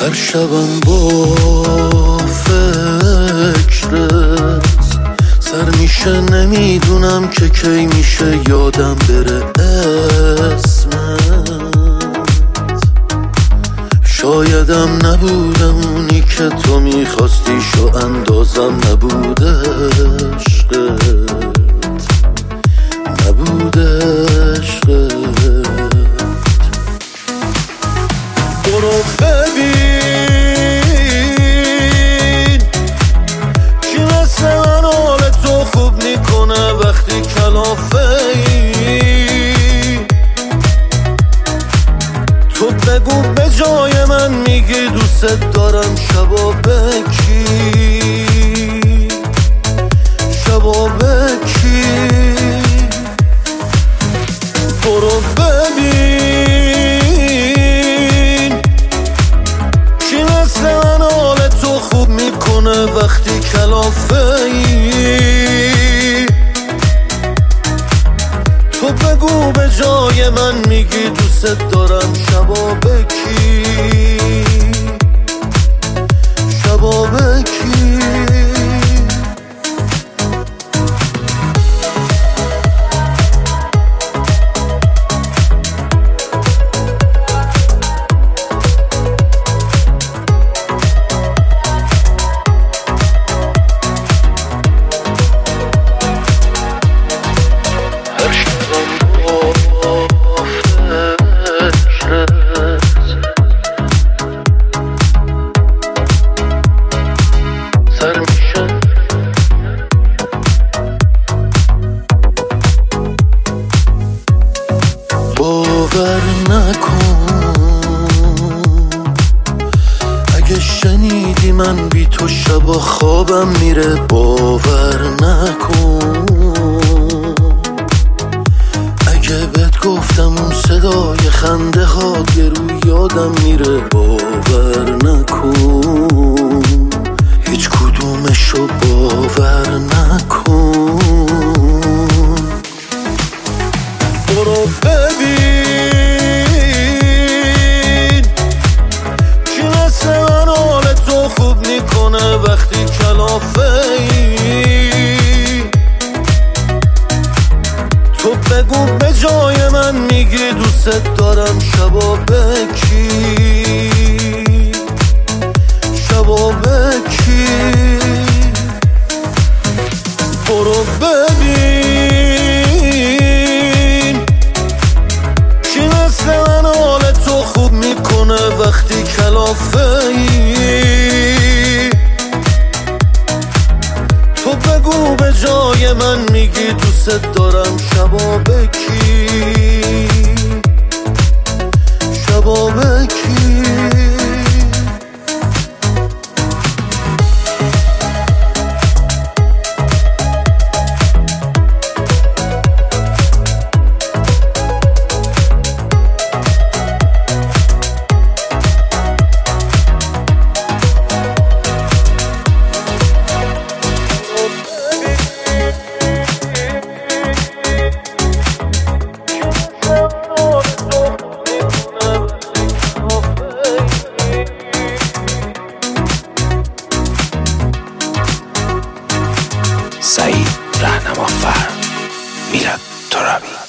هر شبم با فکرت سر میشه، نمیدونم که کی میشه یادم بره اسمت. شایدم نبودم اونی که تو میخواستی، شو اندازم نبوده عشقت، نبوده عشقت. برو ببین کی مثل من حال تو خوب میکنه وقتی کلافه ای. تو بگو به جای من میگی دوست دارم شبا بکی، شبا بکی. برو ببین کی مثل من حال تو خوب میکنه وقتی کلافه ای. تو بگو به جای من میگی دوست دارم شبا بکی، شبا بکی. باور نکن اگه شنیدی من بی تو شبا خوابم میره. باور نکن اگه بهت گفتم اون صدای خنده ها یه رو یادم میره. باور نکن هیچ کدومشو باور نکن. برو ببین کی مثل من حال تو خوب میکنه وقتی کلافه ای. تو بگو به جای من میگی دوست دارم شبا بکی، شبا بکی. برو ببین کی مثل من حال تو خوب میکنه وقتی کلافه ای. تو بگو به جای من میگی دوست دارم شبا بکی، شبا بکی. سعید رهنمافر میلاد ترابی.